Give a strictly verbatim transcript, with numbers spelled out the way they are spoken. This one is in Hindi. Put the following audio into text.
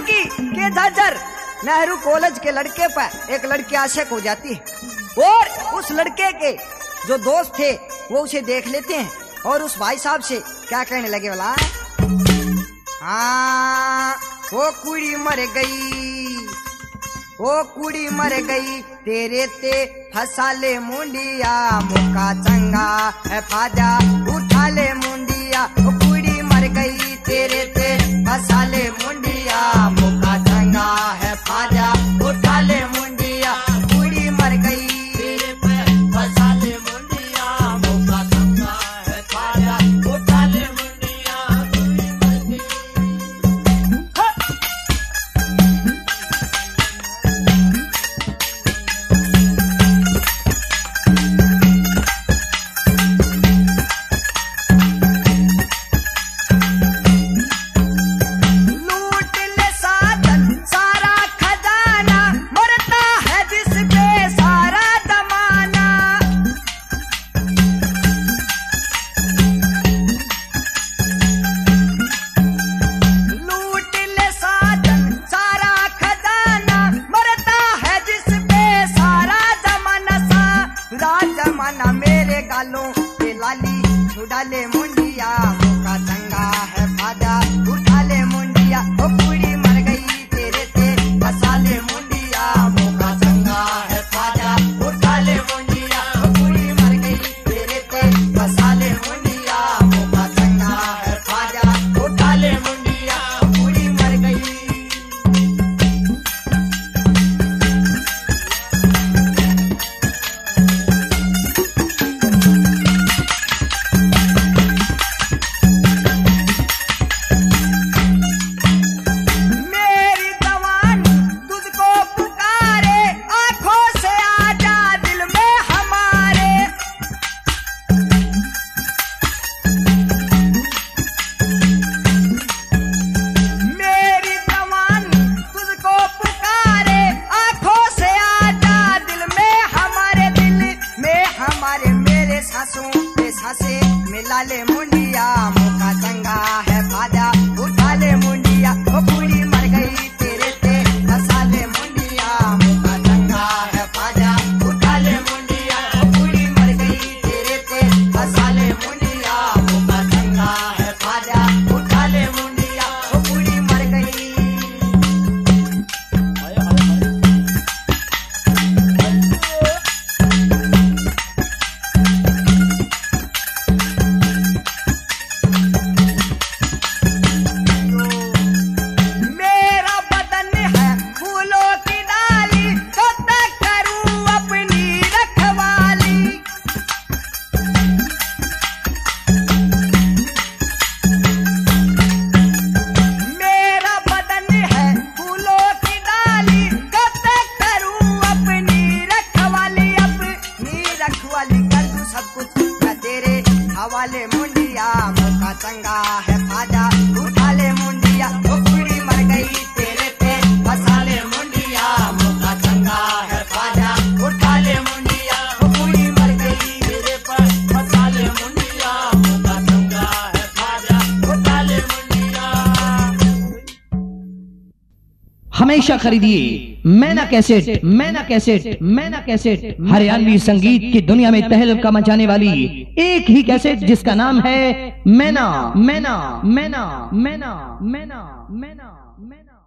की के झज्जर नेहरू कॉलेज के लड़के पर एक लड़की आशिक हो जाती है और उस लड़के के जो दोस्त थे वो उसे देख लेते हैं और उस भाई साहब से क्या कहने लगे वाला, हाँ वो कुड़ी मर गई, वो कुड़ी मर गई तेरे ते फंसा ले मुंडिया, मुका चंगा है फाजा उठा ले मुंडिया, वो कुड़ी मर गई तेरे ते फंसा ले मुंडिया, मुका चंगा है फाजा उठा ले मुंडिया, कुड़ी मर गई तेरे पे फंसा ले मुंडिया, मुका चंगा है फाजा उठा ले मुंडिया, कुड़ी मर गई। मेरे गालों पे लाली छुड़ा ले मुंडिया, मुका चंगा है फाजा उठा ले मुंडिया, ओ कुड़ी मर गई तेरे ते फंसा ले मुंडिया, मुका चंगा है फाजा उठा ले मुंडिया, ओ कुड़ी मर गई तेरे ते फंसा ले मुंडिया, मुका चंगा है फाजा उठा ले मुंडिया, ओ कुड़ी मर गई। सांसे मिला ले मुंडिया, मुका चंगा है फाजा उठा ले मुंडिया, ओ कुड़ी मर गई तेरे ते फंसा ले मुंडिया, मुका चंगा है फाजा उठा ले मुंडिया, ओ कुड़ी मर गई तेरे ते फंसा ले मुंडिया, मुका चंगा है फाजा उठा ले मुंडिया, ओ कुड़ी मर गई। हवाले मुंडिया, मुका चंगा है फाजा उठा ले मुंडिया, ओ कुड़ी मर गई तेरे पे फंसा ले मुंडिया, मुका चंगा है फाजा उठा ले मुंडिया, ओ कुड़ी मर गई तेरे पे फंसा ले मुंडिया, मुका चंगा है फाजा उठा ले मुंडिया। हमेशा खरीदिए मैना कैसेट, मैना कैसेट, मैना कैसेट, हरियाणवी संगीत की दुनिया में तहलका मचाने वाली एक ही कैसेट जिसका नाम है मैना, मैना, मैना, मैना, मैना, मैना, मैना।